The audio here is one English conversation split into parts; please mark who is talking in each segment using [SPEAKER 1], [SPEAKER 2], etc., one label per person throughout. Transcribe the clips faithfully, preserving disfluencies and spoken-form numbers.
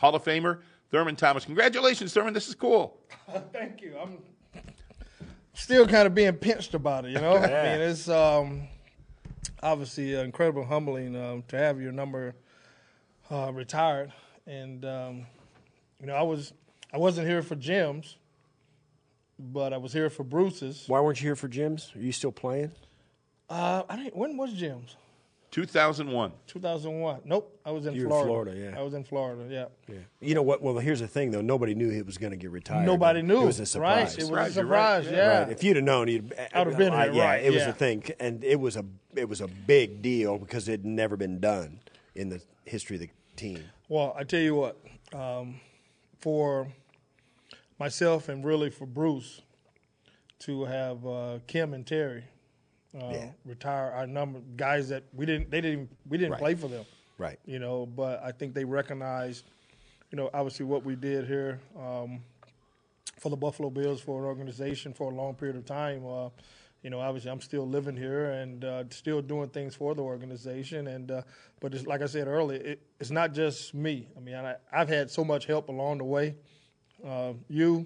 [SPEAKER 1] Hall of Famer Thurman Thomas. Congratulations, Thurman. This is cool.
[SPEAKER 2] Thank you. I'm still kind of being pinched about it, you know.
[SPEAKER 3] Yeah.
[SPEAKER 2] I mean, it's um, obviously uh, incredibly humbling um, to have your number uh, retired, and um, you know, I was I wasn't here for Jim's, but I was here for Bruce's.
[SPEAKER 3] Why weren't you here for Jim's? Are you still playing?
[SPEAKER 2] Uh, I didn't. When was Jim's?
[SPEAKER 1] two thousand one.
[SPEAKER 2] two thousand one. Nope, I was in
[SPEAKER 3] You were in
[SPEAKER 2] Florida.
[SPEAKER 3] Florida, yeah.
[SPEAKER 2] I was in Florida. Yeah.
[SPEAKER 3] Yeah. You know what? Well, here's the thing, though. Nobody knew he was going to get retired.
[SPEAKER 2] Nobody knew.
[SPEAKER 3] It was a surprise.
[SPEAKER 2] Right. It was
[SPEAKER 1] Surprise,
[SPEAKER 2] a
[SPEAKER 1] you're right.
[SPEAKER 2] surprise.
[SPEAKER 1] Yeah.
[SPEAKER 2] Yeah.
[SPEAKER 3] Right. If you'd have known, you'd.
[SPEAKER 2] I would have been
[SPEAKER 3] I-
[SPEAKER 2] here,
[SPEAKER 3] Yeah,
[SPEAKER 2] right,
[SPEAKER 3] it was
[SPEAKER 2] yeah.
[SPEAKER 3] a thing, and it was a it was a big deal because it had never been done in the history of the team.
[SPEAKER 2] Well, I tell you what, um, for myself and really for Bruce to have uh, Kim and Terry uh,
[SPEAKER 3] Yeah.
[SPEAKER 2] retire our number guys that we didn't they didn't we didn't
[SPEAKER 3] Right.
[SPEAKER 2] play for them,
[SPEAKER 3] Right.
[SPEAKER 2] you know, but I think they recognized, you know, obviously what we did here um, for the Buffalo Bills for an organization for a long period of time. Uh, you know, obviously I'm still living here and uh, still doing things for the organization. And uh, but it's, like I said earlier, it, it's not just me. I mean, I, I've had so much help along the way. Uh, you,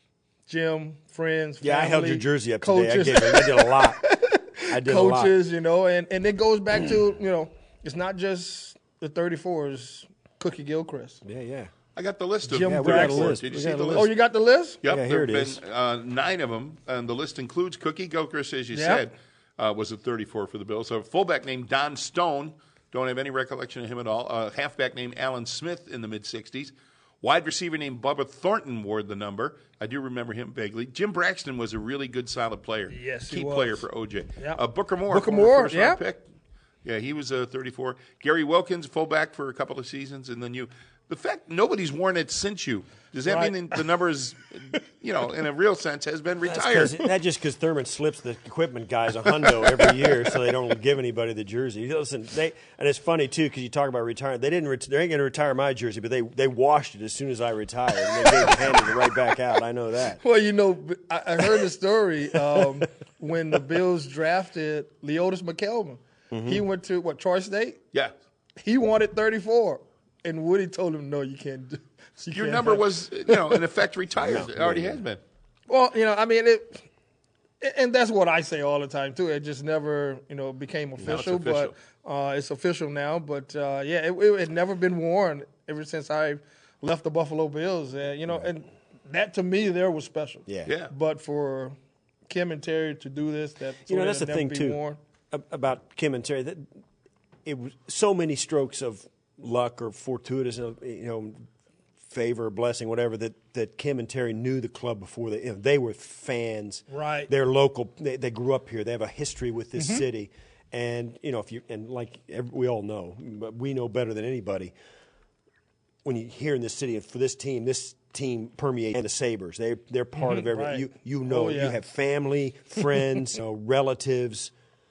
[SPEAKER 2] Jim, friends,
[SPEAKER 3] Yeah, I held
[SPEAKER 2] family,
[SPEAKER 3] your jersey up
[SPEAKER 2] coaches,
[SPEAKER 3] today. I, gave, I did a lot. I did
[SPEAKER 2] coaches, you know, and, and it goes back to, you know, it's not just the thirty-fours, Cookie Gilchrist.
[SPEAKER 3] a lot. Yeah, yeah.
[SPEAKER 1] I got the list of
[SPEAKER 2] Jim
[SPEAKER 3] Yeah, we got a
[SPEAKER 2] Braxton.
[SPEAKER 3] list.
[SPEAKER 1] Did you
[SPEAKER 3] We
[SPEAKER 1] see
[SPEAKER 3] got
[SPEAKER 1] the
[SPEAKER 3] a
[SPEAKER 1] list?
[SPEAKER 2] Oh, you got the list?
[SPEAKER 1] Yep,
[SPEAKER 3] Yeah,
[SPEAKER 1] there
[SPEAKER 3] here
[SPEAKER 1] have
[SPEAKER 3] it
[SPEAKER 1] been
[SPEAKER 3] is.
[SPEAKER 1] uh, nine of them, and the list includes Cookie Gilchrist, as you
[SPEAKER 2] Yep.
[SPEAKER 1] said, uh, was a thirty-four for the Bills. So a fullback named Don Stone, don't have any recollection of him at all. A halfback named Alan Smith in the mid-sixties. Wide receiver named Bubba Thornton wore the number. I do remember him vaguely. Jim Braxton was a really good, solid player.
[SPEAKER 2] Yes, he
[SPEAKER 1] Key
[SPEAKER 2] was.
[SPEAKER 1] player for O J.
[SPEAKER 2] Yep.
[SPEAKER 1] Uh, Booker Moore,
[SPEAKER 2] Booker
[SPEAKER 1] former
[SPEAKER 2] Moore,
[SPEAKER 1] first-round
[SPEAKER 2] yeah.
[SPEAKER 1] pick. Yeah, he was a thirty-four. Gary Wilkins, fullback for a couple of seasons, and then you. The fact nobody's worn it since you, does that
[SPEAKER 2] Right.
[SPEAKER 1] mean the number is, you know, in a real sense, has been
[SPEAKER 3] That's
[SPEAKER 1] retired?
[SPEAKER 3] 'cause- Not just because Thurman slips the equipment guys a hundo every year, so they don't give anybody the jersey. Listen, they and it's funny too because you talk about retiring. They didn't. Ret- they ain't going to retire my jersey, but they they washed it as soon as I retired, and they gave, handed it right back out. I know that.
[SPEAKER 2] Well, you know, I, I heard the story um, when the Bills drafted Leotis McKelvin.
[SPEAKER 3] Mm-hmm.
[SPEAKER 2] He went to, what, Troy State?
[SPEAKER 1] Yeah.
[SPEAKER 2] He wanted thirty-four. And Woody told him, no, you can't do you
[SPEAKER 1] Your
[SPEAKER 2] can't
[SPEAKER 1] number
[SPEAKER 2] have-
[SPEAKER 1] was, you know, in effect retired.
[SPEAKER 3] No,
[SPEAKER 1] it already
[SPEAKER 3] yeah,
[SPEAKER 1] has been.
[SPEAKER 2] Well, you know, I mean, it, and that's what I say all the time, too. It just never, you know, became official.
[SPEAKER 1] official.
[SPEAKER 2] But uh, it's official now. But, uh, yeah, it, it had never been worn ever since I left the Buffalo Bills. And, you know, and that to me there was special.
[SPEAKER 3] Yeah.
[SPEAKER 1] Yeah.
[SPEAKER 2] But for Kim and Terry to do this, that
[SPEAKER 3] You know
[SPEAKER 2] so
[SPEAKER 3] that's the
[SPEAKER 2] it'd never
[SPEAKER 3] thing
[SPEAKER 2] be
[SPEAKER 3] too
[SPEAKER 2] worn.
[SPEAKER 3] ab- about Kim and Terry. That it was so many strokes of luck or fortuitous, you know, favor, blessing, whatever. That, that Kim and Terry knew the club before they. You know, they were fans.
[SPEAKER 2] Right.
[SPEAKER 3] They're local. They, they grew up here. They have a history with this
[SPEAKER 2] Mm-hmm.
[SPEAKER 3] city, and you know if you and like every, we all know, but we know better than anybody. When you here in this city, and for this team, this team permeates the Sabres. They they're part of everything.
[SPEAKER 2] right.
[SPEAKER 3] You you know
[SPEAKER 2] Oh, yeah.
[SPEAKER 3] you have family, friends, you know, relatives.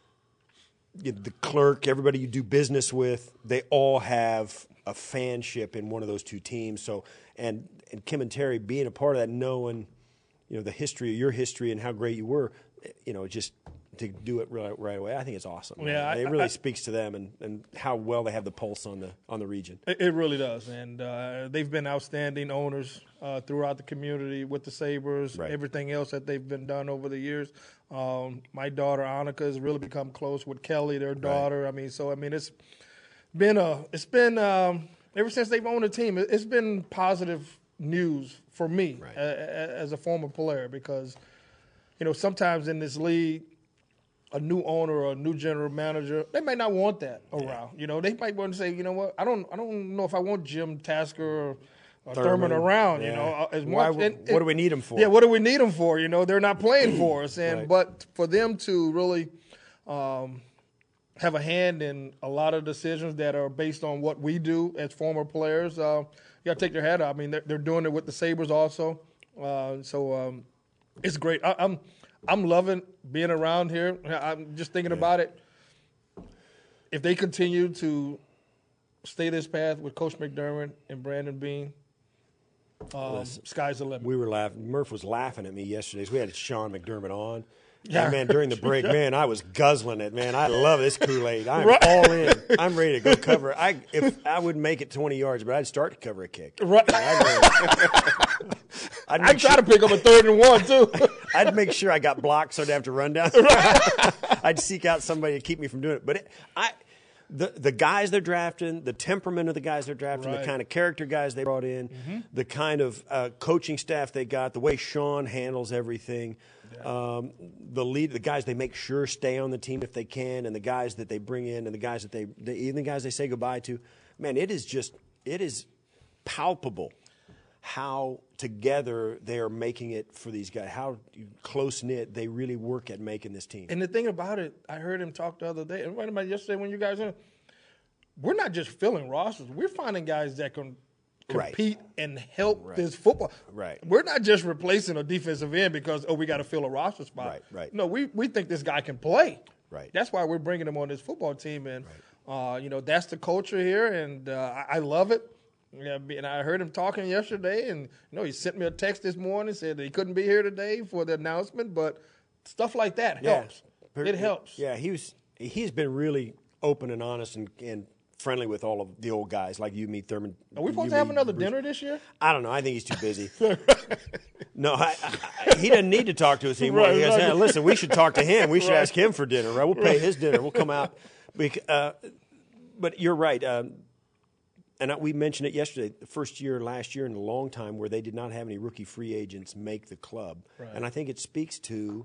[SPEAKER 3] You- the clerk, everybody you do business with, they all have a fanship in one of those two teams. So, and and Kim and Terry being a part of that, knowing, you know, the history of your history and how great you were, you know, just to do it right, right away, I think it's awesome.
[SPEAKER 2] Yeah, I-
[SPEAKER 3] it really
[SPEAKER 2] I-
[SPEAKER 3] speaks to them and, and how well they have the pulse on the on the region.
[SPEAKER 2] It, it really does, and uh, they've been outstanding owners uh, throughout the community with the Sabres.
[SPEAKER 3] Right.
[SPEAKER 2] Everything else that they've been done over the years. Um, my daughter Annika has really become close with Kelly, their daughter. I mean, so I mean, it's been a it's been um, ever since they've owned the team. It, it's been positive news for me
[SPEAKER 3] Right.
[SPEAKER 2] a, a, as a former player because you know sometimes in this league, a new owner or a new general manager, they might not want that around. You know, they might want to say, you know what, I don't, I don't know if I want Jim Tasker or, or Thurman,
[SPEAKER 3] Thurman,
[SPEAKER 2] around. You
[SPEAKER 3] yeah.
[SPEAKER 2] know, as
[SPEAKER 3] Why
[SPEAKER 2] much.
[SPEAKER 3] would-
[SPEAKER 2] and-
[SPEAKER 3] what do we need 'em for?
[SPEAKER 2] Yeah, what do we need them for? You know, they're not playing for us, and
[SPEAKER 3] Right.
[SPEAKER 2] but for them to really um, have a hand in a lot of decisions that are based on what we do as former players, uh, you got to take their hat off. I mean, they're, they're doing it with the Sabres also, uh, so um, it's great. I, I'm. I'm loving being around here. I'm just thinking about it. If they continue to stay this path with Coach McDermott and Brandon Beane, um,
[SPEAKER 3] Listen,
[SPEAKER 2] sky's the limit.
[SPEAKER 3] We were laughing. Murph was laughing at me yesterday. We had Sean McDermott on.
[SPEAKER 2] Yeah.
[SPEAKER 3] And man, during the break, man, I was guzzling it, man. I love this Kool-Aid. I'm
[SPEAKER 2] Right.
[SPEAKER 3] all in. I'm ready to go cover. I if I wouldn't make it twenty yards, but I'd start to cover a kick.
[SPEAKER 2] Right.
[SPEAKER 3] I'd, I'd
[SPEAKER 2] I try
[SPEAKER 3] sure,
[SPEAKER 2] to pick up a third and one too.
[SPEAKER 3] I'd make sure I got blocked so I'd have to run down. I'd seek out somebody to keep me from doing it. But it, I, the the guys they're drafting, the temperament of the guys they're drafting,
[SPEAKER 2] Right.
[SPEAKER 3] the kind of character guys they brought in, mm-hmm. the kind of uh, coaching staff they got, the way Sean handles everything. Um, the lead, the guys they make sure stay on the team if they can, and the guys that they bring in, and the guys that they, they even the guys they say goodbye to. Man, it is just it is palpable how together they are making it for these guys. How close knit they really work at making this team.
[SPEAKER 2] And the thing about it, I heard him talk the other day. And right about yesterday when you guys in, we're not just filling rosters. We're finding guys that can compete
[SPEAKER 3] right.
[SPEAKER 2] and help
[SPEAKER 3] right.
[SPEAKER 2] this football.
[SPEAKER 3] Right.
[SPEAKER 2] We're not just replacing a defensive end because, oh, we got to fill a roster spot.
[SPEAKER 3] Right, right.
[SPEAKER 2] No, we, we think this guy can play.
[SPEAKER 3] Right.
[SPEAKER 2] That's why we're bringing him on this football team. And, right. uh, you know, that's the culture here, and uh, I, I love it. Yeah, and I heard him talking yesterday, and, you know, he sent me a text this morning, said that he couldn't be here today for the announcement, but stuff like that helps.
[SPEAKER 3] Yeah.
[SPEAKER 2] It helps.
[SPEAKER 3] Yeah, he was, he's been really open and honest and, and friendly with all of the old guys like you, me, Thurman.
[SPEAKER 2] Are we supposed
[SPEAKER 3] you,
[SPEAKER 2] to have
[SPEAKER 3] me,
[SPEAKER 2] another
[SPEAKER 3] Bruce.
[SPEAKER 2] dinner this year?
[SPEAKER 3] I don't know. I think he's too busy. No, I, I, he doesn't need to talk to us anymore.
[SPEAKER 2] Right,
[SPEAKER 3] he goes,
[SPEAKER 2] right.
[SPEAKER 3] hey, listen, we should talk to him. We should
[SPEAKER 2] Right.
[SPEAKER 3] ask him for dinner. Right? We'll pay his dinner. We'll come out. Bec- uh, but you're right. Um, and we mentioned it yesterday, the first year last year in a long time where they did not have any rookie free agents make the club.
[SPEAKER 2] Right.
[SPEAKER 3] And I think it speaks to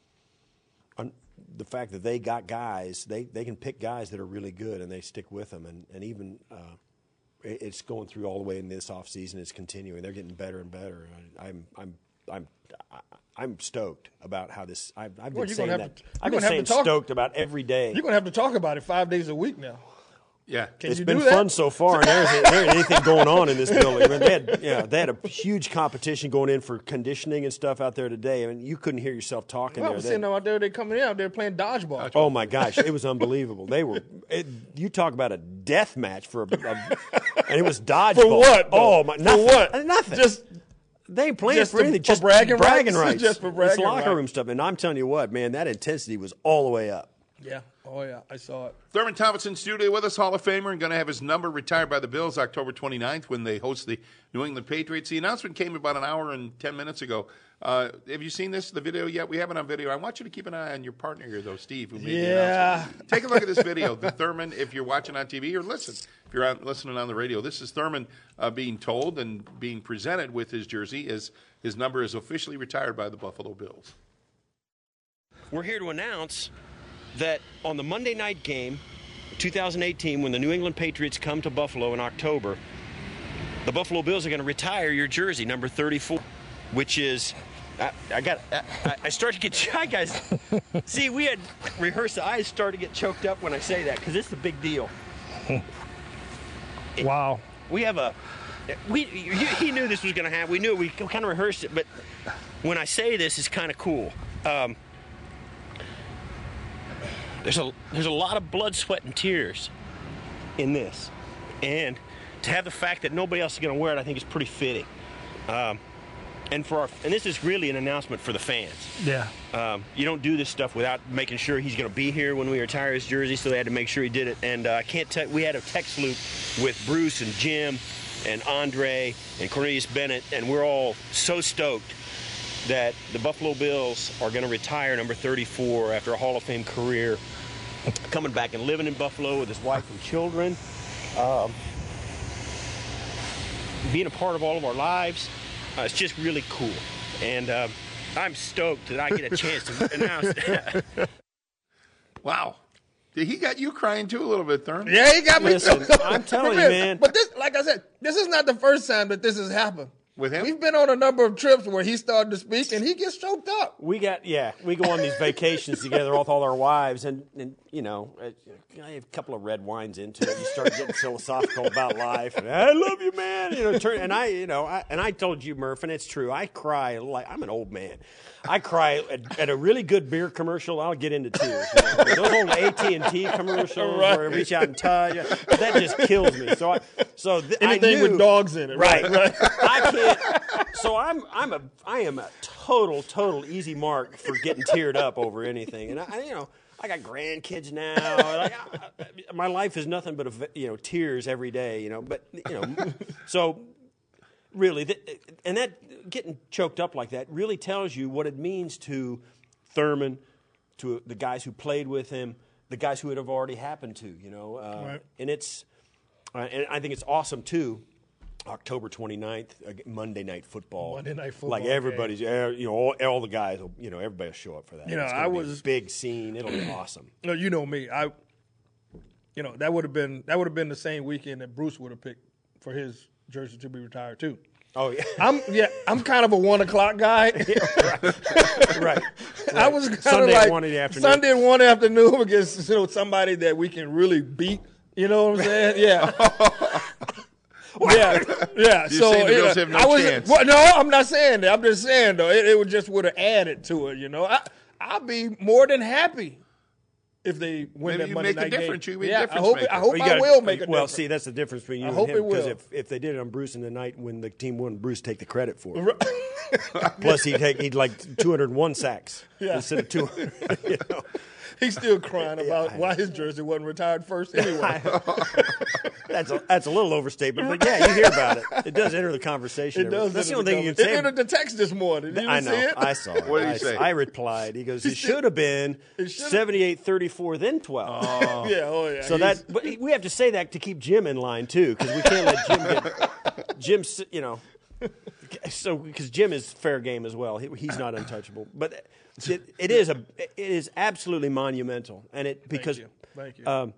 [SPEAKER 3] um, the fact that they got guys, they, they can pick guys that are really good and they stick with them. And, and even uh, it, it's going through all the way in this offseason. It's continuing. They're getting better and better. I, I'm I'm I'm I'm stoked about how this. I've, I've been
[SPEAKER 2] Well, you're
[SPEAKER 3] saying
[SPEAKER 2] gonna have
[SPEAKER 3] that.
[SPEAKER 2] to-
[SPEAKER 3] I've
[SPEAKER 2] you're
[SPEAKER 3] been
[SPEAKER 2] gonna have
[SPEAKER 3] saying
[SPEAKER 2] to talk-
[SPEAKER 3] stoked about every day.
[SPEAKER 2] You're going to have to talk about it five days a week now.
[SPEAKER 1] Yeah.
[SPEAKER 2] Can
[SPEAKER 3] It's
[SPEAKER 2] you
[SPEAKER 3] been
[SPEAKER 2] do that?
[SPEAKER 3] fun so far, and there's there ain't anything going on in this building. I mean, they had, you know, they had a huge competition going in for conditioning and stuff out there today. I mean, you couldn't hear yourself talking
[SPEAKER 2] Well, I
[SPEAKER 3] there.
[SPEAKER 2] was
[SPEAKER 3] They-
[SPEAKER 2] sitting out there, they coming in out there playing dodgeball.
[SPEAKER 3] oh my gosh, it was unbelievable. They were. It, you talk about a death match for a, a and it was dodgeball.
[SPEAKER 2] For what, though?
[SPEAKER 3] Oh my! Nothing,
[SPEAKER 2] For what?
[SPEAKER 3] Nothing.
[SPEAKER 2] Just
[SPEAKER 3] They ain't playing
[SPEAKER 2] just
[SPEAKER 3] for
[SPEAKER 2] to-
[SPEAKER 3] anything.
[SPEAKER 2] for
[SPEAKER 3] Just
[SPEAKER 2] bragging rights?
[SPEAKER 3] rights.
[SPEAKER 2] Just for
[SPEAKER 3] It's
[SPEAKER 2] bragging
[SPEAKER 3] locker
[SPEAKER 2] rights.
[SPEAKER 3] room stuff. And I'm telling you what, man, that intensity was all the way up.
[SPEAKER 2] yeah. Oh yeah, I saw it.
[SPEAKER 1] Thurman Thompson, studio with us, Hall of Famer, and going to have his number retired by the Bills October twenty-ninth when they host the New England Patriots. The announcement came about an hour and ten minutes ago. Uh, have you seen this, the video yet? We have it on video. I want you to keep an eye on your partner here, though, Steve, who made the
[SPEAKER 2] Yeah.
[SPEAKER 1] announcement. Take a look at this video. The Thurman, if you're watching on T V, or listen, if you're on, listening on the radio, this is Thurman uh, being told and being presented with his jersey as his number is officially retired by the Buffalo Bills.
[SPEAKER 4] We're here to announce that on the Monday night game, two thousand eighteen, when the New England Patriots come to Buffalo in October, the Buffalo Bills are going to retire your jersey, number thirty-four, which is, I, I got, I, I start to get shy, guys. See, we had rehearsed. I start to get choked up when I say that because it's a big deal.
[SPEAKER 2] Wow.
[SPEAKER 4] We have a, we he knew this was going to happen. We knew it. We kind of rehearsed it, but when I say this, it's kind of cool. Um, There's a there's a lot of blood, sweat, and tears in this, and to have the fact that nobody else is going to wear it, I think is pretty fitting. Um, and for our and this is really an announcement for the fans.
[SPEAKER 2] Yeah.
[SPEAKER 4] Um, you don't do this stuff without making sure he's going to be here when we retire his jersey, so they had to make sure he did it. And uh, I can't tell. We had a text loop with Bruce and Jim and Andre and Cornelius Bennett, and we're all so stoked that the Buffalo Bills are going to retire number thirty-four after a Hall of Fame career, coming back and living in Buffalo with his wife and children, um, being a part of all of our lives. Uh, it's just really cool, and um, I'm stoked that I get a chance to announce that.
[SPEAKER 1] Wow. He got you crying, too, a little bit, Thurman.
[SPEAKER 2] Yeah, he got me.
[SPEAKER 3] Listen,
[SPEAKER 2] too.
[SPEAKER 3] I'm telling
[SPEAKER 2] For
[SPEAKER 3] you,
[SPEAKER 2] real.
[SPEAKER 3] man.
[SPEAKER 2] But this, like I said, this is not the first time that this has happened.
[SPEAKER 1] With him?
[SPEAKER 2] We've been on a number of trips where he started to speak and he gets choked up.
[SPEAKER 3] We got, yeah, we go on these vacations together with all our wives, and, and you know, I have a couple of red wines into it. You start getting philosophical about life. And, I love you, man. You know, turn, and I, you know, I, and I told you, Murph, and it's true. I cry like I'm an old man. I cry at, at a really good beer commercial. I'll get into tears. You know? Those old A T and T commercials
[SPEAKER 2] Right.
[SPEAKER 3] where I reach out and touch, that just kills me. So, I, so th-
[SPEAKER 2] Anything
[SPEAKER 3] I knew,
[SPEAKER 2] with dogs in it.
[SPEAKER 3] right?
[SPEAKER 2] Right.
[SPEAKER 3] I can't. So I'm, I'm a, I am a total, total easy mark for getting teared up over anything. And I, you know, I got grandkids now. Like, I, I, my life is nothing but a, you know tears every day. You know, but you know, so really, th- and that getting choked up like that really tells you what it means to Thurman, to the guys who played with him, the guys who it have already happened to. You know, uh,
[SPEAKER 2] right.
[SPEAKER 3] and it's uh, and I think it's awesome too. October twenty-ninth, uh, Monday Night Football.
[SPEAKER 2] Monday Night Football.
[SPEAKER 3] Like everybody's, uh, you know, all, all the guys, will, you know, everybody will show up for that.
[SPEAKER 2] You know,
[SPEAKER 3] It's gonna
[SPEAKER 2] I
[SPEAKER 3] be
[SPEAKER 2] was-
[SPEAKER 3] a big scene. It'll be awesome.
[SPEAKER 2] No, you know me. I, you know, that would have been that would have been the same weekend that Bruce would have picked for his jersey to be retired too.
[SPEAKER 3] Oh yeah,
[SPEAKER 2] I'm yeah, I'm kind of a one o'clock guy.
[SPEAKER 3] right. right.
[SPEAKER 2] I was kind
[SPEAKER 3] Sunday
[SPEAKER 2] of
[SPEAKER 3] at
[SPEAKER 2] like
[SPEAKER 3] one in the afternoon.
[SPEAKER 2] Sunday at one afternoon against you know somebody that we can really beat. You know what I'm saying? Yeah. yeah, yeah.
[SPEAKER 1] You're
[SPEAKER 2] so
[SPEAKER 1] saying the
[SPEAKER 2] you
[SPEAKER 1] Bills
[SPEAKER 2] know,
[SPEAKER 1] have no
[SPEAKER 2] I was,
[SPEAKER 1] chance.
[SPEAKER 2] Well, no, I'm not saying that. I'm just saying though, it, it would just would have added to it. You know, I I'd be more than happy if they win
[SPEAKER 1] Maybe
[SPEAKER 2] that
[SPEAKER 1] you
[SPEAKER 2] Monday
[SPEAKER 1] make a
[SPEAKER 2] night game.
[SPEAKER 1] difference. You be a
[SPEAKER 2] yeah,
[SPEAKER 1] difference
[SPEAKER 2] I hope
[SPEAKER 1] maker.
[SPEAKER 2] I hope
[SPEAKER 3] Well, you
[SPEAKER 2] I
[SPEAKER 3] gotta-
[SPEAKER 2] will make a
[SPEAKER 3] Well,
[SPEAKER 2] difference.
[SPEAKER 3] see, that's the difference between you
[SPEAKER 2] I
[SPEAKER 3] and
[SPEAKER 2] hope
[SPEAKER 3] him.
[SPEAKER 2] it will.
[SPEAKER 3] Because if, if they did it on Bruce in the night when the team won, Bruce take the credit for it. Plus, he'd take he'd like two hundred one sacks
[SPEAKER 2] Yeah.
[SPEAKER 3] instead of two hundred. You know?
[SPEAKER 2] He's still crying about
[SPEAKER 3] I
[SPEAKER 2] why his jersey wasn't retired first anyway.
[SPEAKER 3] That's a, that's a little overstatement, but yeah, you hear about it. It does enter the conversation.
[SPEAKER 2] It does.
[SPEAKER 3] That's the
[SPEAKER 2] enter
[SPEAKER 3] only thing you
[SPEAKER 2] cover-
[SPEAKER 3] can say.
[SPEAKER 2] It entered the text this morning. Did you
[SPEAKER 3] I
[SPEAKER 2] see
[SPEAKER 3] know.
[SPEAKER 2] it?
[SPEAKER 3] I saw it.
[SPEAKER 1] What did he
[SPEAKER 3] I,
[SPEAKER 1] say?
[SPEAKER 3] I replied. He goes, "It should have been
[SPEAKER 2] should've-
[SPEAKER 3] seventy-eight thirty-four, then twelve."
[SPEAKER 2] yeah. Oh yeah.
[SPEAKER 3] So
[SPEAKER 2] He's-
[SPEAKER 3] that, but we have to say that to keep Jim in line too, because we can't let Jim get Jim. You know, so because Jim is fair game as well. He, he's not untouchable, but it, it is a it is absolutely monumental, and it because.
[SPEAKER 2] Thank you. Thank you.
[SPEAKER 3] Um,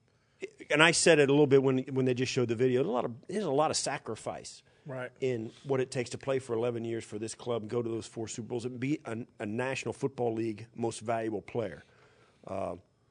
[SPEAKER 3] and I said it a little bit when when they just showed the video. There's a lot of there's a lot of sacrifice
[SPEAKER 2] Right.
[SPEAKER 3] in what it takes to play for eleven years for this club, go to those four Super Bowls, and be a, a National Football League most valuable player. Uh,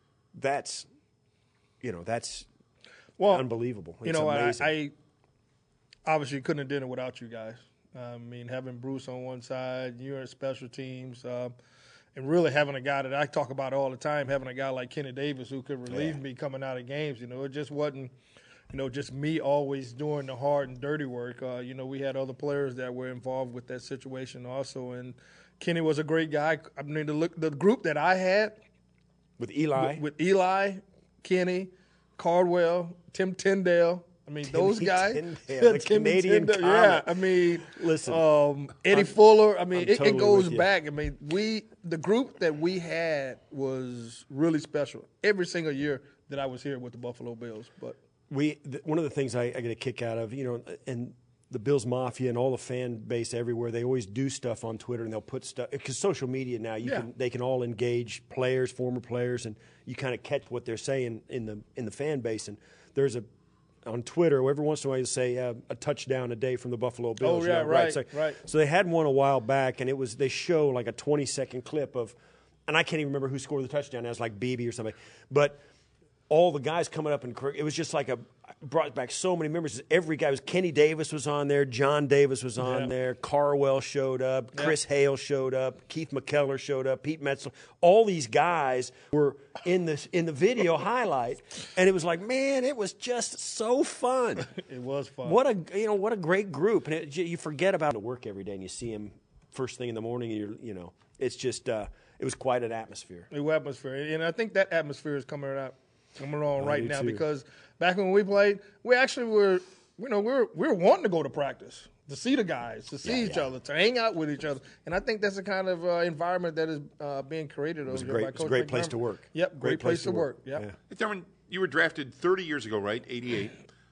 [SPEAKER 3] that's you know that's
[SPEAKER 2] well,
[SPEAKER 3] unbelievable.
[SPEAKER 2] You
[SPEAKER 3] It's
[SPEAKER 2] know, I,
[SPEAKER 3] amazing.
[SPEAKER 2] I obviously couldn't have done it without you guys. I mean, having Bruce on one side, you're in special teams, uh, and really having a guy that I talk about all the time, having a guy like Kenny Davis who could relieve
[SPEAKER 3] Yeah.
[SPEAKER 2] me coming out of games. You know, it just wasn't, you know, just me always doing the hard and dirty work. Uh, you know, we had other players that were involved with that situation also, and Kenny was a great guy. I mean, the look, the group that I had
[SPEAKER 3] with Eli.
[SPEAKER 2] with, with Eli, Kenny, Cardwell, Tim Tyndale. I mean, those guys.
[SPEAKER 3] Tyndale, the
[SPEAKER 2] Timmy
[SPEAKER 3] Canadian
[SPEAKER 2] Tyndale, yeah.
[SPEAKER 3] Comet.
[SPEAKER 2] I mean,
[SPEAKER 3] Listen,
[SPEAKER 2] um, Eddie
[SPEAKER 3] I'm-
[SPEAKER 2] Fuller. I mean,
[SPEAKER 3] I'm
[SPEAKER 2] it,
[SPEAKER 3] totally
[SPEAKER 2] it goes
[SPEAKER 3] with you.
[SPEAKER 2] back. I mean, we the group that we had was really special. Every single year that I was here with the Buffalo Bills, but
[SPEAKER 3] we th- one of the things I, I get a kick out of, you know, and the Bills Mafia and all the fan base everywhere, they always do stuff on Twitter and they'll put stuff because social media now you
[SPEAKER 2] Yeah.
[SPEAKER 3] can they can all engage players, former players, and you kind of catch what they're saying in the in the fan base. And there's a on Twitter every once in a while you say uh, a touchdown a day from the Buffalo Bills.
[SPEAKER 2] Oh,
[SPEAKER 3] you
[SPEAKER 2] yeah,
[SPEAKER 3] know,
[SPEAKER 2] right,
[SPEAKER 3] So,
[SPEAKER 2] right.
[SPEAKER 3] so they had one a while back, and it was they show like a twenty second clip of, and I can't even remember who scored the touchdown. It was like Beebe or somebody, but. All the guys coming up and it was just like a brought back so many memories. Every guy was Kenny Davis was on there, John Davis was on
[SPEAKER 2] Yeah.
[SPEAKER 3] there, Carwell showed up, Chris Hale showed up, Keith McKellar showed up, Pete Metzler. All these guys were in this in the video highlight, and it was like, man, it was just so fun.
[SPEAKER 2] it was fun.
[SPEAKER 3] What a you know what a great group, and it, you forget about the work every day, and you see him first thing in the morning, and you're you know it's just uh, it was quite an atmosphere.
[SPEAKER 2] New atmosphere, and I think that atmosphere is coming out. coming on
[SPEAKER 3] I
[SPEAKER 2] right
[SPEAKER 3] do
[SPEAKER 2] now
[SPEAKER 3] too.
[SPEAKER 2] because back when we played, we actually were, you know, we were we were wanting to go to practice to see the guys, to see
[SPEAKER 3] Yeah,
[SPEAKER 2] each
[SPEAKER 3] yeah.
[SPEAKER 2] other, to hang out with each other, and I think that's the kind of uh, environment that is uh, being created. It
[SPEAKER 3] was a great- it's a great place to work.
[SPEAKER 2] Yep, great, place, to work. Yep.
[SPEAKER 3] Yeah.
[SPEAKER 1] Hey, Thurman, you were drafted thirty years ago, right? eighty-eight.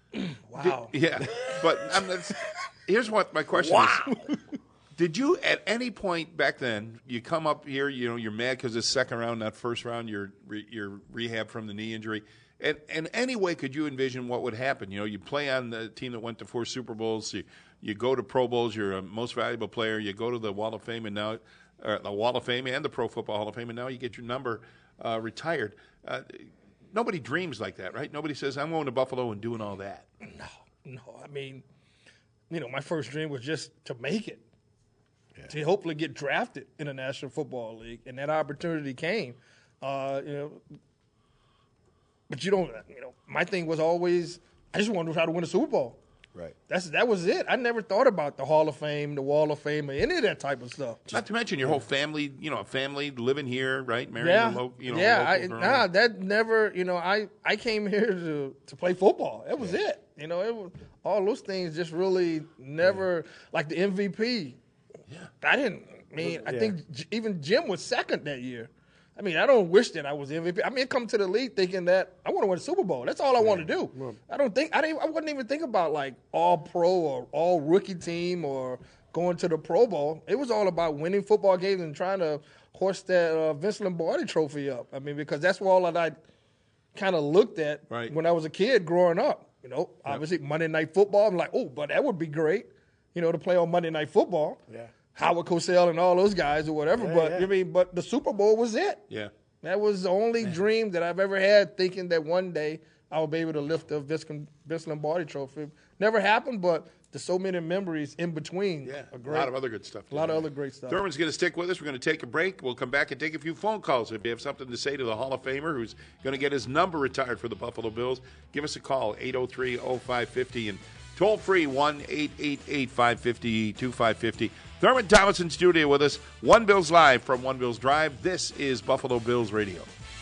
[SPEAKER 2] Wow.
[SPEAKER 1] Yeah, but I'm, that's, here's what my question is. Did you, at any point back then, you come up here, you know, you're mad because it's second round, not first round, you're, re, you're rehab from the knee injury. And in any way could you envision what would happen? You know, you play on the team that went to four Super Bowls, you, you go to Pro Bowls, you're a most valuable player, you go to the Wall of Fame, and now, uh, the Wall of Fame and the Pro Football Hall of Fame, and now you get your number uh, retired. Uh, nobody dreams like that, right? Nobody says, I'm going to Buffalo and doing all that.
[SPEAKER 2] No, no. I mean, you know, my first dream was just to make it, yeah. to hopefully get drafted in the National Football League, and that opportunity came. Uh, you know, but you don't. You know, my thing was always I just wanted to try to win a Super Bowl.
[SPEAKER 3] Right.
[SPEAKER 2] That's that was it. I never thought about the Hall of Fame, the Wall of Fame, or any of that type of stuff.
[SPEAKER 1] Not to mention your whole family, you know, a family living here, right? Marrying
[SPEAKER 2] Yeah,
[SPEAKER 1] a lo- you know,
[SPEAKER 2] yeah. I,
[SPEAKER 1] local
[SPEAKER 2] nah, that never. You know, I, I came here to, to play football. That was it. You know, it was all those things just really never like the M V P. Yeah, I didn't. I mean, I
[SPEAKER 3] Yeah.
[SPEAKER 2] think J- even Jim was second that year. I mean, I don't wish that I was M V P. I mean, I come to the league thinking that I want to win a Super Bowl. That's all I want to do. I don't think I didn't. I wouldn't even think about like all pro or all rookie team or going to the Pro Bowl. It was all about winning football games and trying to horse that uh, Vince Lombardi trophy up. I mean, because that's all that I kind of looked at
[SPEAKER 1] Right.
[SPEAKER 2] when I was a kid growing up. You know, obviously Monday Night Football. I'm like, oh, but that would be great. You know, to play on Monday Night Football.
[SPEAKER 3] Yeah.
[SPEAKER 2] Howard Cosell and all those guys or whatever.
[SPEAKER 3] Yeah,
[SPEAKER 2] but
[SPEAKER 3] yeah.
[SPEAKER 2] I mean, but the Super Bowl was it.
[SPEAKER 1] Yeah.
[SPEAKER 2] That was the only dream that I've ever had, thinking that one day I would be able to lift the Vince, Vince Lombardi trophy. Never happened, but there's so many memories in between.
[SPEAKER 1] Yeah,
[SPEAKER 2] are
[SPEAKER 1] a
[SPEAKER 2] great.
[SPEAKER 1] lot of other good stuff.
[SPEAKER 2] A lot of other great stuff.
[SPEAKER 1] Thurman's going to stick with us. We're going to take a break. We'll come back and take a few phone calls. If you have something to say to the Hall of Famer who's going to get his number retired for the Buffalo Bills, give us a call, eight oh three oh five five oh, and toll free, one eight eight eight, five five zero, two five five zero. Thurman Thomas in studio with us. One Bills Live from One Bills Drive. This is Buffalo Bills Radio.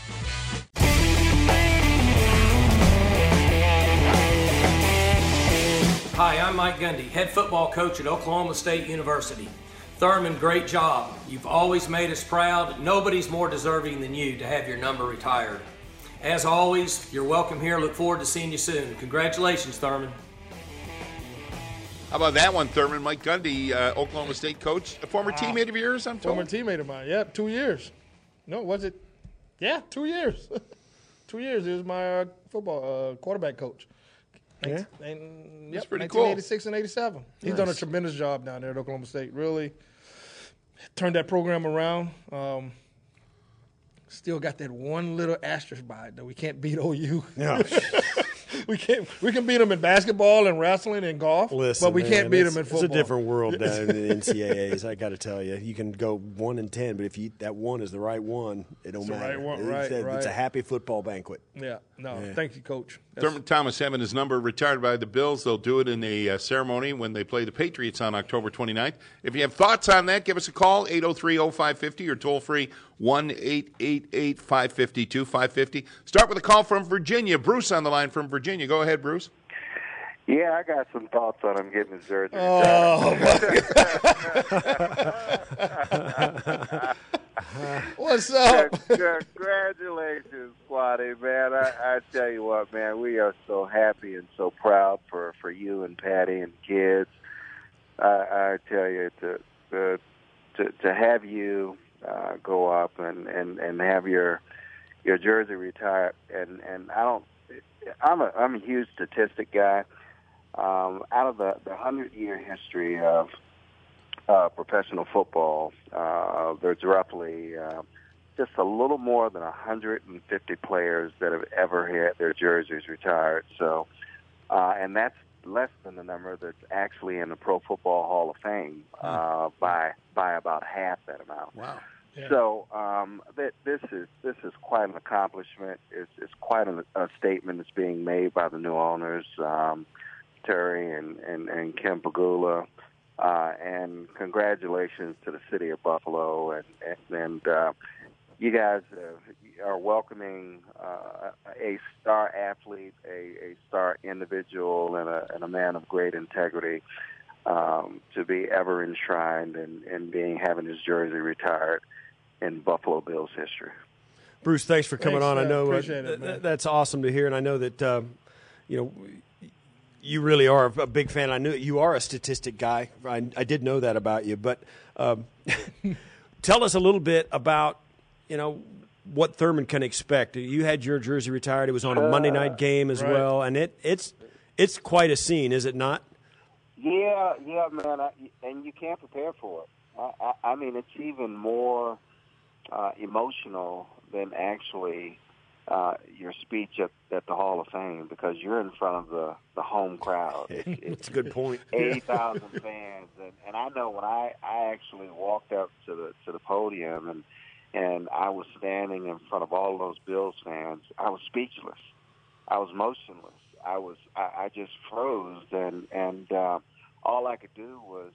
[SPEAKER 5] Hi, I'm Mike Gundy, head football coach at Oklahoma State University. Thurman, great job. You've always made us proud. Nobody's more deserving than you to have your number retired. As always, you're welcome here. Look forward to seeing you soon. Congratulations, Thurman.
[SPEAKER 1] How about that one, Thurman? Mike Gundy, uh, Oklahoma State coach, a former teammate of yours, I'm told.
[SPEAKER 2] Former teammate of mine. Yeah, two years. No, was it? Yeah, two years. two years. He was my uh, football uh, quarterback coach.
[SPEAKER 3] Yeah.
[SPEAKER 2] And,
[SPEAKER 1] That's
[SPEAKER 2] yep,
[SPEAKER 1] pretty cool.
[SPEAKER 2] nineteen eighty-six and eighty-seven. He's done a tremendous job down there at Oklahoma State. Really turned that program around. Um, still got that one little asterisk by it, though. We can't beat O U.
[SPEAKER 3] Yeah.
[SPEAKER 2] we can't. We can beat them in basketball and wrestling and golf,
[SPEAKER 3] Listen,
[SPEAKER 2] but we
[SPEAKER 3] man,
[SPEAKER 2] can't beat
[SPEAKER 3] it's,
[SPEAKER 2] them in football.
[SPEAKER 3] It's a different world down in the N C double A's. I got to tell you, you can go one and ten, but if you that one is the right one, it don't
[SPEAKER 2] It's the
[SPEAKER 3] matter.
[SPEAKER 2] right one,
[SPEAKER 3] it's,
[SPEAKER 2] right,
[SPEAKER 3] a,
[SPEAKER 2] right.
[SPEAKER 3] it's a happy football banquet.
[SPEAKER 2] Yeah. No,
[SPEAKER 3] Yeah.
[SPEAKER 2] thank you, Coach. That's-
[SPEAKER 1] Thurman Thomas having his number retired by the Bills. They'll do it in a uh, ceremony when they play the Patriots on October twenty-ninth. If you have thoughts on that, give us a call, eight oh three oh five five oh, or toll free, one eight eight eight, five five zero, two five five zero. Start with a call from Virginia. Bruce on the line from Virginia. Go ahead, Bruce.
[SPEAKER 6] Yeah, I got some thoughts on him getting his jersey.
[SPEAKER 2] Oh, what's up?
[SPEAKER 6] Congratulations, Squatty, man. I, I tell you what, man, we are so happy and so proud for, for you and Patty and kids. I, I tell you, to, to, to, to have you uh, go up and, and, and have your your jersey retired, and, and I don't, I'm a, I'm a huge statistic guy. Um, out of the, the hundred-year history of uh, professional football, uh, there's roughly uh, just a little more than one hundred fifty players that have ever had their jerseys retired. So, uh, and that's less than the number that's actually in the Pro Football Hall of Fame uh, by by about half that amount.
[SPEAKER 1] Wow.
[SPEAKER 2] Yeah.
[SPEAKER 6] So um, th- this is this is quite an accomplishment. It's, it's quite a, a statement that's being made by the new owners. Um, Terry and, and, and Kim Pagula, uh, and congratulations to the city of Buffalo. And, and, and uh, you guys uh, are welcoming uh, a star athlete, a, a star individual, and a, and a man of great integrity um, to be ever enshrined and in, in being having his jersey retired in Buffalo Bills history.
[SPEAKER 3] Bruce, thanks for coming
[SPEAKER 2] Thanks,
[SPEAKER 3] on. I
[SPEAKER 2] man.
[SPEAKER 3] know uh,
[SPEAKER 2] Appreciate it,
[SPEAKER 3] th-
[SPEAKER 2] man.
[SPEAKER 3] that's awesome to hear, and I know that uh, you know you really are a big fan. I knew you are a statistic guy. I, I did know that about you, but um, tell us a little bit about you know what Thurman can expect. You had your jersey retired. It was on a Monday night game as
[SPEAKER 2] right.
[SPEAKER 3] well, and it it's it's quite a scene, is it not?
[SPEAKER 6] Yeah, yeah, man, I, and you can't prepare for it. I, I, I mean, it's even more uh, emotional than actually uh, your speech at, at the Hall of Fame, because you're in front of the, the home crowd. It's,
[SPEAKER 3] That's
[SPEAKER 6] it's
[SPEAKER 3] a good point.
[SPEAKER 6] eighty thousand fans, and, and I know when I, I actually walked up to the to the podium and and I was standing in front of all those Bills fans, I was speechless. I was motionless. I was I, I just froze, and and uh, all I could do was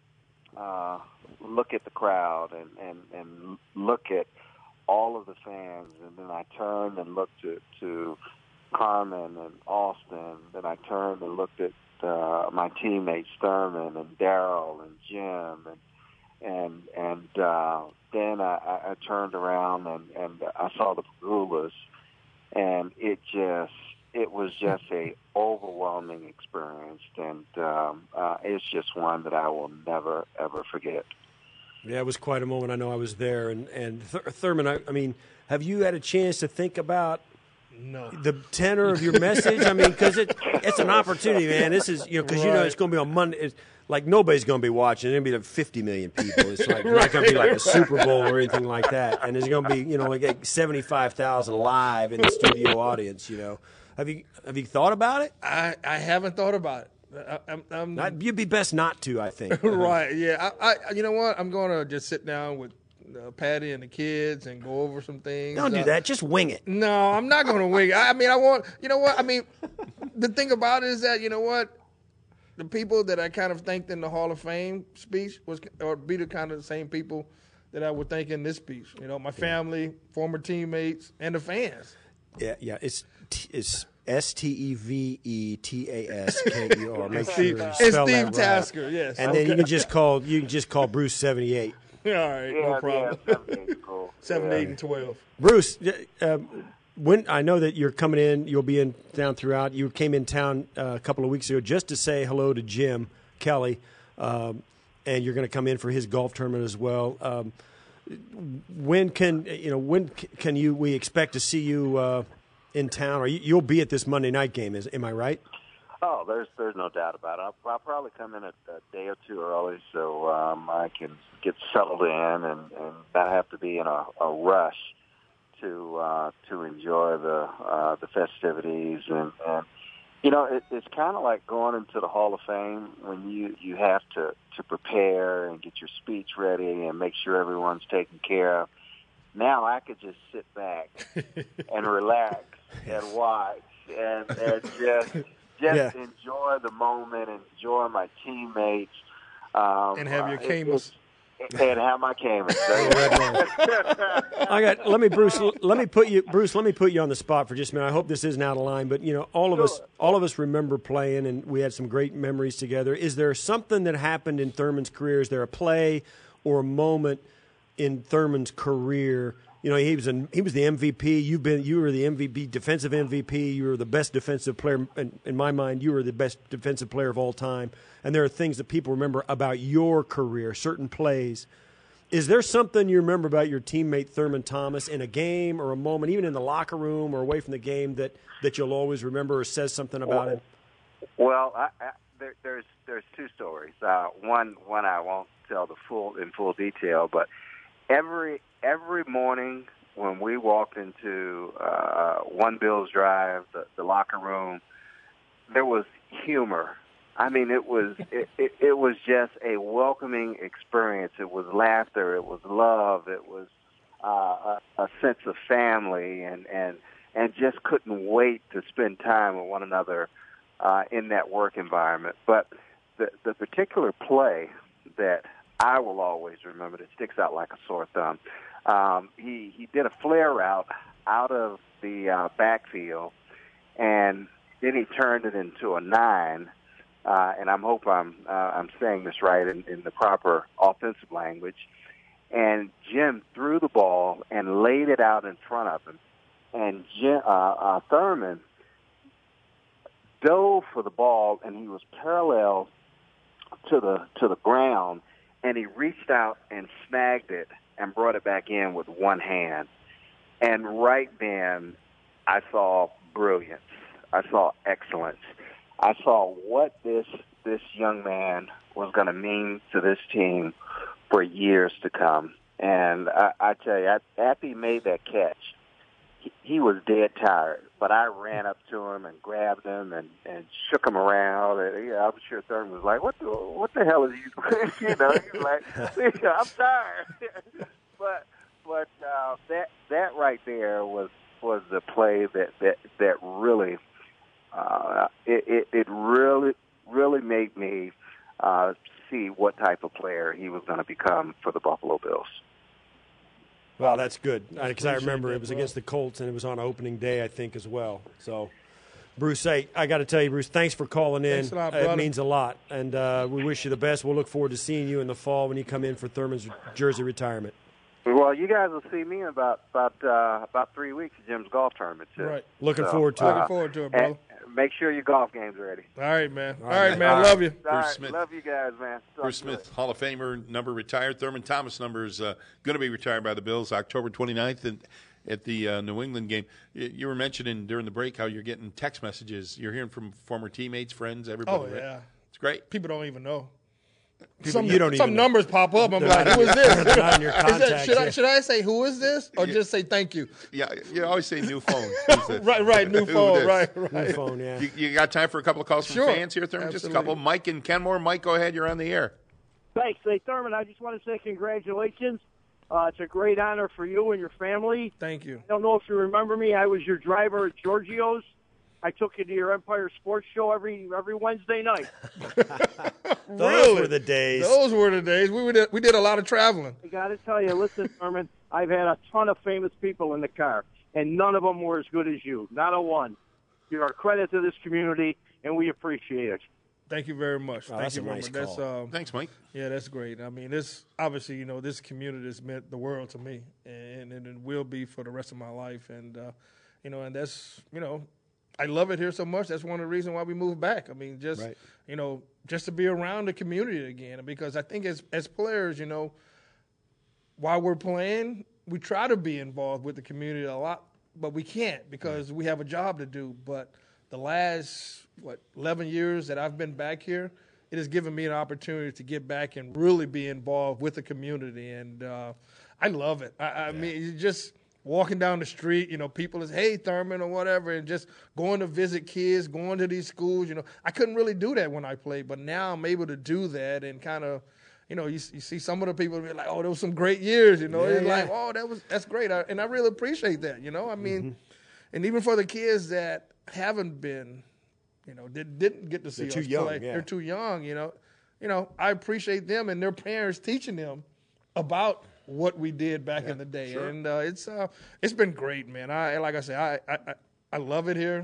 [SPEAKER 6] uh, look at the crowd and, and, and look at all of the fans, and then I turned and looked to, to Carmen and Austin. Then I turned and looked at uh, my teammates Thurman and Daryl and Jim, and and and uh, then I, I turned around and, and I saw the Pegulas, and it just it was just a overwhelming experience, and um, uh, it's just one that I will never ever forget.
[SPEAKER 3] Yeah, it was quite a moment. I know I was there, and and Th- Thurman. I, I mean, have you had a chance to think about
[SPEAKER 2] No.
[SPEAKER 3] the tenor of your message? I mean, because it it's an opportunity, man. This is you know because you know
[SPEAKER 2] Right.
[SPEAKER 3] it's going to be on Monday. It's, like nobody's going to be watching. There's going to be like fifty million people. It's like not going to be like a Super Bowl or anything like that. And there's going to be you know like seventy-five thousand live in the studio audience. You know, have you have you thought about it?
[SPEAKER 2] I, I haven't thought about it. I, I'm, I'm
[SPEAKER 3] Not, you'd be best not to. I think.
[SPEAKER 2] right. Yeah. I, I. You know what? I'm going to just sit down with uh, Patty and the kids and go over some things.
[SPEAKER 3] Don't do
[SPEAKER 2] Uh,
[SPEAKER 3] that. Just wing it.
[SPEAKER 2] No, I'm not going to wing it. I mean, I want. You know what? I mean, the thing about it is that you know what, the people that I kind of thanked in the Hall of Fame speech was, or be the kind of the same people that I would thank in this speech. You know, my family, former teammates, and the fans.
[SPEAKER 3] Yeah, yeah. It's t- it's S T E V E T A S K E R. Make sure
[SPEAKER 2] Steve,
[SPEAKER 3] you
[SPEAKER 2] and
[SPEAKER 3] spell
[SPEAKER 2] Steve
[SPEAKER 3] that right.
[SPEAKER 2] Tasker, yes.
[SPEAKER 3] And then you can just call you can just call Bruce seventy-eight.
[SPEAKER 2] All right,
[SPEAKER 6] Yeah,
[SPEAKER 2] no problem.
[SPEAKER 6] yeah, seven, eight, cool.
[SPEAKER 2] Seven,
[SPEAKER 6] Yeah.
[SPEAKER 2] eight, and twelve.
[SPEAKER 3] Bruce, uh, when I know that you're coming in, you'll be in town throughout. You came in town uh, a couple of weeks ago just to say hello to Jim Kelly, um, and you're going to come in for his golf tournament as well. Um, when can you know when c- can you we expect to see you uh, in town? Or you, you'll be at this Monday night game? Is am I right?
[SPEAKER 6] Oh, there's there's no doubt about it. I'll, I'll probably come in a, a day or two early so um, I can get settled in and, and not have to be in a, a rush to uh, to enjoy the uh, the festivities. And, and you know, it, it's kind of like going into the Hall of Fame when you, you have to, to prepare and get your speech ready and make sure everyone's taken care of. Now I could just sit back and relax and watch and, and just just
[SPEAKER 3] Yeah.
[SPEAKER 6] enjoy the moment, enjoy my teammates, um,
[SPEAKER 2] And have your
[SPEAKER 6] uh, it-
[SPEAKER 2] Camus.
[SPEAKER 6] it- and have my Camus.
[SPEAKER 3] I got. Let me, Bruce. Let me put you, Bruce. Let me put you on the spot for just a minute. I hope this isn't out of line, but you know, all of us, all of us remember playing, and we had some great memories together. Is there something that happened in Thurman's career? Is there a play or a moment in Thurman's career? You know, he was an, he was the M V P. You've been you were the M V P, defensive M V P. You were the best defensive player in, in my mind. You were the best defensive player of all time. And there are things that people remember about your career, certain plays. Is there something you remember about your teammate Thurman Thomas in a game or a moment, even in the locker room or away from the game, that, that you'll always remember or says something about him?
[SPEAKER 6] Well, I, I, there, there's there's two stories. Uh, one one I won't tell the full in full detail, but every every morning when we walked into uh, One Bills Drive, the, the locker room, there was humor. I mean, it was it, it, it was just a welcoming experience. It was laughter. It was love. It was uh, a, a sense of family, and, and and just couldn't wait to spend time with one another uh, in that work environment. But the the particular play that I will always remember, that sticks out like a sore thumb. Um, he he did a flare route out of the uh, backfield, and then he turned it into a nine. Uh, and I hope I'm uh, I'm saying this right in, in the proper offensive language. And Jim threw the ball and laid it out in front of him. And Jim, uh, uh, Thurman dove for the ball, and he was parallel to the to the ground. And he reached out and snagged it and brought it back in with one hand. And right then, I saw brilliance. I saw excellence. I saw what this this young man was going to mean to this team for years to come. And I, I tell you, after he made that catch, he, he was dead tired. But I ran up to him and grabbed him and, and shook him around. And yeah, I'm sure Thurman was like, "What the what the hell is he?" you know, he was like, "I'm tired." but but uh, that that right there was was the play that that that really uh, it, it, it really, really made me uh, see what type of player he was going to become for the Buffalo Bills.
[SPEAKER 3] Well, that's good because I remember
[SPEAKER 2] that,
[SPEAKER 3] it was
[SPEAKER 2] bro.
[SPEAKER 3] against the Colts and it was on opening day, I think, as well. So, Bruce, hey, I got to tell you, Bruce, thanks for calling in.
[SPEAKER 2] Thanks a lot,
[SPEAKER 3] It
[SPEAKER 2] brother.
[SPEAKER 3] means a lot, and uh, we wish you the best. We'll look forward to seeing you in the fall when you come in for Thurman's jersey retirement.
[SPEAKER 6] Well, you guys will see me in about about uh, about three weeks at Jim's golf tournament too.
[SPEAKER 2] Right.
[SPEAKER 3] Looking
[SPEAKER 6] So,
[SPEAKER 3] forward to
[SPEAKER 2] Looking
[SPEAKER 3] it.
[SPEAKER 2] forward to it,
[SPEAKER 6] And
[SPEAKER 2] brother.
[SPEAKER 6] make sure your golf game's ready.
[SPEAKER 2] All right, man. All
[SPEAKER 3] right,
[SPEAKER 2] right,
[SPEAKER 3] man.
[SPEAKER 2] man. Love you.
[SPEAKER 6] All right,
[SPEAKER 1] Smith.
[SPEAKER 6] love you guys, man. Talk
[SPEAKER 1] Bruce
[SPEAKER 6] to you
[SPEAKER 1] Smith, Hall of Famer, number retired. Thurman Thomas number is uh, going to be retired by the Bills October twenty-ninth and at the uh, New England game. Y- You were mentioning during the break how you're getting text messages. You're hearing from former teammates, friends, everybody.
[SPEAKER 2] Oh,
[SPEAKER 1] right?
[SPEAKER 2] yeah.
[SPEAKER 1] It's great.
[SPEAKER 2] People don't even know.
[SPEAKER 3] People-
[SPEAKER 2] some
[SPEAKER 3] you don't
[SPEAKER 2] some
[SPEAKER 3] even know.
[SPEAKER 2] numbers pop up. I'm
[SPEAKER 3] They're
[SPEAKER 2] like,
[SPEAKER 3] not
[SPEAKER 2] who is
[SPEAKER 3] in
[SPEAKER 2] this?
[SPEAKER 3] your- they're not in your
[SPEAKER 2] Is that-
[SPEAKER 3] contacts,
[SPEAKER 2] should, I,
[SPEAKER 3] yeah.
[SPEAKER 2] should I say, who is this? Or just say thank you?
[SPEAKER 1] Yeah, you always say new phone. Who's this?
[SPEAKER 2] Right, right. New
[SPEAKER 1] Who
[SPEAKER 2] phone.
[SPEAKER 1] this?
[SPEAKER 2] Right,
[SPEAKER 3] New
[SPEAKER 2] right.
[SPEAKER 3] phone, yeah.
[SPEAKER 1] You, you got time for a couple of calls from
[SPEAKER 2] Sure.
[SPEAKER 1] fans here, Thurman? Just a
[SPEAKER 2] Absolutely.
[SPEAKER 1] couple. Mike and Kenmore. Mike, go ahead. You're on the air.
[SPEAKER 7] Thanks. Hey, Thurman, I just want to say congratulations. Uh, it's a great honor for you and your family.
[SPEAKER 2] Thank you.
[SPEAKER 7] I don't know if you remember me. I was your driver at Giorgio's. I took you to your Empire Sports Show every every Wednesday night.
[SPEAKER 3] Those
[SPEAKER 2] Really?
[SPEAKER 3] were the days.
[SPEAKER 2] Those were the days. We did, we did a lot of traveling.
[SPEAKER 7] I got to tell you, listen, Thurman, I've had a ton of famous people in the car, and none of them were as good as you. Not a one. You're a credit to this community, and we appreciate it.
[SPEAKER 2] Thank you very much.
[SPEAKER 3] Oh,
[SPEAKER 2] Thank
[SPEAKER 3] that's
[SPEAKER 2] you
[SPEAKER 3] a
[SPEAKER 2] very
[SPEAKER 3] nice
[SPEAKER 2] much. That's
[SPEAKER 3] call.
[SPEAKER 2] um,
[SPEAKER 1] Thanks, Mike.
[SPEAKER 2] yeah, that's great. I mean, this obviously, you know, this community has meant the world to me, and, and it will be for the rest of my life. And uh, you know, and that's you know, I love it here so much. That's one of the reasons why we moved back. I mean, just
[SPEAKER 3] Right.
[SPEAKER 2] you know, just to be around the community again. Because I think as as players, you know, while we're playing, we try to be involved with the community a lot, but we can't because we have a job to do. But the last what eleven years that I've been back here, it has given me an opportunity to get back and really be involved with the community, and uh, I love it. I, I mean, you just walking down the street, you know, people is, hey, Thurman, or whatever, and just going to visit kids, going to these schools. You know, I couldn't really do that when I played, but now I'm able to do that and kind of, you know, you, you see some of the people be like, oh, those some great years, you know.
[SPEAKER 3] Yeah,
[SPEAKER 2] It's
[SPEAKER 3] yeah.
[SPEAKER 2] like, oh, that was that's great, I, and I really appreciate that, you know. I mean,
[SPEAKER 3] Mm-hmm.
[SPEAKER 2] and even for the kids that haven't been, you know, did, didn't get to see
[SPEAKER 3] They're too
[SPEAKER 2] us
[SPEAKER 3] young,
[SPEAKER 2] play.
[SPEAKER 3] yeah.
[SPEAKER 2] They're too young, you know. You know, I appreciate them and their parents teaching them about what we did back in the day, and uh, it's uh, it's been great, man. I like I said, I I, I, I love it here.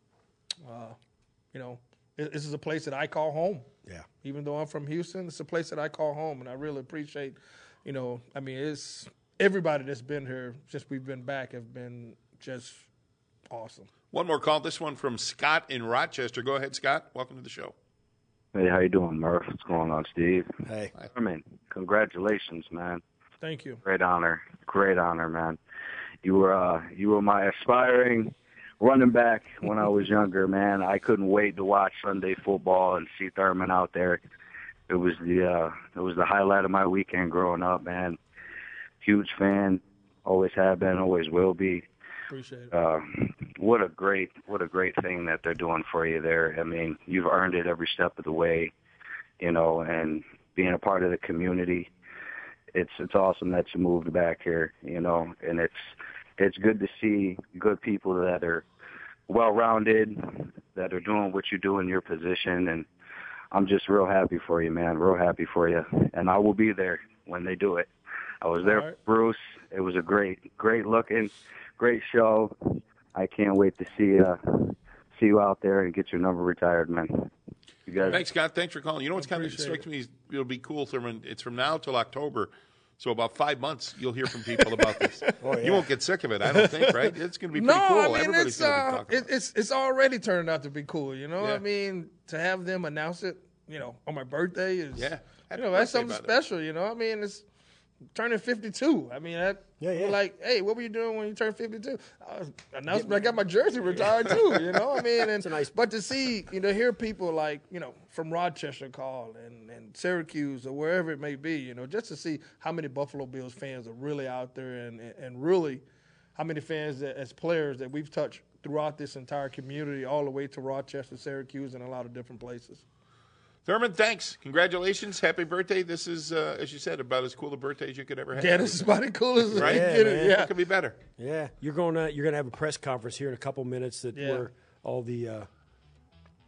[SPEAKER 2] Uh, you know, it, this is a place that I call home.
[SPEAKER 3] Yeah.
[SPEAKER 2] Even though I'm from Houston, it's a place that I call home, and I really appreciate. You know, I mean, it's everybody that's been here since we've been back have been just awesome.
[SPEAKER 1] One more call. This one from Scott in Rochester. Go ahead, Scott. Welcome to the show.
[SPEAKER 6] Hey, how you doing, Murph? What's going on, Steve?
[SPEAKER 3] Hey.
[SPEAKER 6] Thurman, congratulations, man.
[SPEAKER 2] Thank you.
[SPEAKER 6] Great honor, great honor, man. You were uh, you were my aspiring running back when I was younger, man. I couldn't wait to watch Sunday football and see Thurman out there. It was the uh, it was the highlight of my weekend growing up, man. Huge fan, always have been, always will be.
[SPEAKER 2] Appreciate it.
[SPEAKER 6] Uh, what a great what a great thing that they're doing for you there. I mean, you've earned it every step of the way, you know, and being a part of the community. It's it's awesome that you moved back here, you know, and it's it's good to see good people that are well-rounded, that are doing what you do in your position, and I'm just real happy for you, man, real happy for you, and I will be there when they do it. I was there
[SPEAKER 2] All right.
[SPEAKER 6] for Bruce. It was a great, great looking, great show. I can't wait to see uh, see you out there and get your number retired, man. You guys.
[SPEAKER 1] Thanks, Scott. Thanks for calling. You know what's kind of
[SPEAKER 2] Appreciate
[SPEAKER 1] strikes me? Is it'll be cool, Thurman. It's from now till October, so about five months you'll hear from people about this.
[SPEAKER 3] Oh, yeah.
[SPEAKER 1] You won't get sick of it, I don't think, right? It's going to be
[SPEAKER 2] No,
[SPEAKER 1] pretty cool.
[SPEAKER 2] I mean
[SPEAKER 1] Everybody's
[SPEAKER 2] it's
[SPEAKER 1] going to be
[SPEAKER 2] uh,
[SPEAKER 1] talking
[SPEAKER 2] it,
[SPEAKER 1] about it.
[SPEAKER 2] it's it's already turned out to be cool. You know,
[SPEAKER 1] Yeah.
[SPEAKER 2] I mean, to have them announce it, you know, on my birthday is
[SPEAKER 1] Yeah.
[SPEAKER 2] you
[SPEAKER 1] Happy
[SPEAKER 2] know, that's
[SPEAKER 1] birthday,
[SPEAKER 2] something
[SPEAKER 1] by the way.
[SPEAKER 2] special. You know, I mean, it's turning fifty-two. I mean, that,
[SPEAKER 3] Yeah, yeah.
[SPEAKER 2] we're like, hey, what were you doing when you turned fifty-two? I was announced I got my jersey retired too. You know, I mean, and
[SPEAKER 3] a nice-
[SPEAKER 2] but to see, you know, hear people like, you know, from Rochester call and, and Syracuse or wherever it may be, you know, just to see how many Buffalo Bills fans are really out there and and, and really how many fans that, as players that we've touched throughout this entire community, all the way to Rochester, Syracuse, and a lot of different places.
[SPEAKER 1] Thurman, thanks. Congratulations. Happy birthday. This is, uh, as you said, about as cool a birthday as you could ever have.
[SPEAKER 2] Yeah, this is about the coolest
[SPEAKER 1] Right?
[SPEAKER 2] I can
[SPEAKER 3] Yeah,
[SPEAKER 2] get
[SPEAKER 3] man.
[SPEAKER 2] it. Yeah.
[SPEAKER 1] What could be better?
[SPEAKER 3] Yeah, you're going to you're going to have a press conference here in a couple minutes that
[SPEAKER 2] Yeah.
[SPEAKER 3] where all the uh,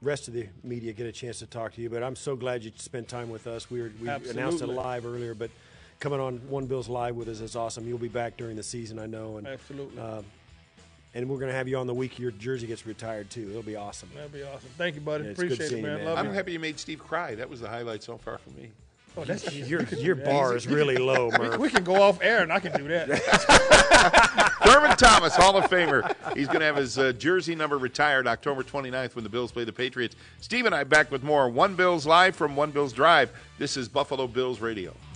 [SPEAKER 3] rest of the media get a chance to talk to you. But I'm so glad you spent time with us. We, were, we announced it
[SPEAKER 2] Absolutely.
[SPEAKER 3] live earlier, but coming on One Bills Live with us is awesome. You'll be back during the season, I know. And,
[SPEAKER 2] Absolutely.
[SPEAKER 3] Uh, and we're going to have you on the week your jersey gets retired, too. It'll be awesome.
[SPEAKER 2] That'd be awesome. Thank you, buddy.
[SPEAKER 3] Yeah, it's good
[SPEAKER 2] Appreciate
[SPEAKER 3] seeing
[SPEAKER 2] it,
[SPEAKER 3] you,
[SPEAKER 2] man.
[SPEAKER 3] man.
[SPEAKER 2] Love
[SPEAKER 1] I'm
[SPEAKER 2] you.
[SPEAKER 1] happy you made Steve cry. That was the highlight so far for me.
[SPEAKER 2] Oh, that's
[SPEAKER 3] Your, your bar is really low, Murph.
[SPEAKER 2] We can go off air, and I can do that.
[SPEAKER 1] Thurman Thomas, Hall of Famer. He's going to have his uh, jersey number retired October twenty-ninth when the Bills play the Patriots. Steve and I back with more One Bills Live from One Bills Drive. This is Buffalo Bills Radio.